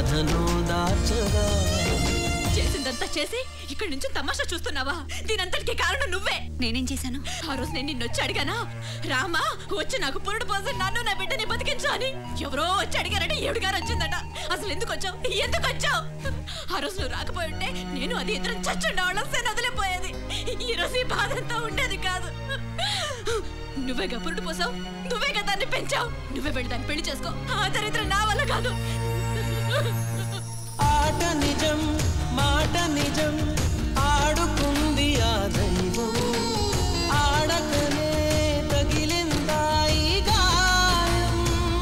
బాధను దాచగా. చేసిందంతా చేసి ఇక్కడి నుంచి తమాషా చూస్తున్నావా? దీనంతటికి కారణం నువ్వే. నేనేం చేశాను? ఆ రోజు నేను నిన్నొచ్చి అడిగానా, రామా వచ్చి నాకు పురుడు పోసి నన్ను నా బిడ్డని బతికించు అని. ఎవరో వచ్చి అడిగారంటే ఏడుగారు వచ్చిందట. అసలు ఎందుకు వచ్చావు? ఎందుకు వచ్చావు? ఆ రోజు నువ్వు రాకపోయి ఉంటే నేను అది ఇద్దరం చచ్చుండేవాళ్ళం. సేన వదిలిపోయేది. ఈ రోజు ఈ బాధంతా ఉండేది కాదు. నువ్వేగా పురుడు పోసావు, నువ్వేగా దాన్ని పెంచావు. నువ్వే వెళ్ళి దాన్ని పెళ్లి చేసుకో. ఆ దరిద్రం నా వల్ల కాదు. ఆట నిజం, మాట నిజం, ఆడుకుంది ఆ దైవం. ఆడకనే తగిలిందా ఈ గాయం.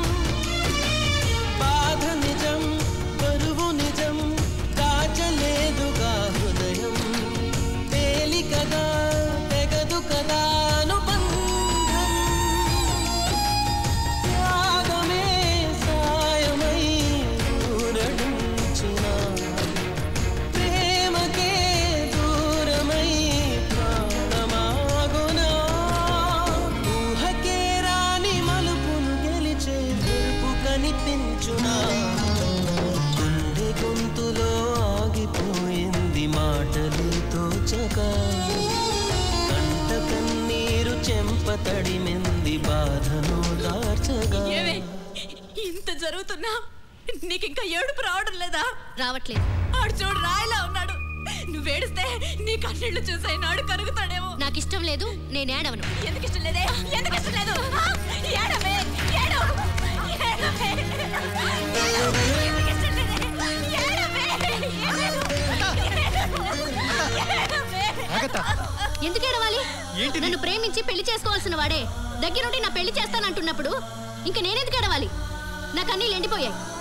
బాధ నిజం, బరువు నిజం, దాచలేదుగా హృదయం. తేలికగా తెగదు కదా అనుబంధం. త్యాగమే సాయమై ఊరడించిన ప్రేమకే దూరమై ప్రాణమాగునా. ఊహకే రాని మలుపును గెలిచే గెలుపు కనిపించునా. గుండె గొంతులో ఆగిపోయింది మాటలు తోచగా. కంట కన్నీరు చెంపతడిమెంది బాధను దాచగా. ఏవే ఇంత జరుగుతున్నా నీకింకా ఏడుపు రావడం లేదా? రావట్లేదు. ఆడు చూడు రాయిలా ఉన్నాడు. నువ్వేడిస్తే నీ కన్నీళ్లు చూసే నాడు కరుగుతాడేమో. నాకు ఇష్టం లేదు, నేను ఏడవను. ఎందుకు ఇష్టం లేదే? ఎందుకు ఇష్టం లేదు? ఏడవే, ఏడవ. ఏడవే. ఎందుకు ఇష్టం లేదే? ఏడవే, ఎందుకు ఏడవాలి? నన్ను ప్రేమించి పెళ్లి చేసుకోవాల్సిన వాడే దగ్గరుండి నా పెళ్లి చేస్తానంటున్నప్పుడు ఇంక నేనెందుకు ఏడవాలి? నా కన్నీళ్ళు ఎండిపోయాయి.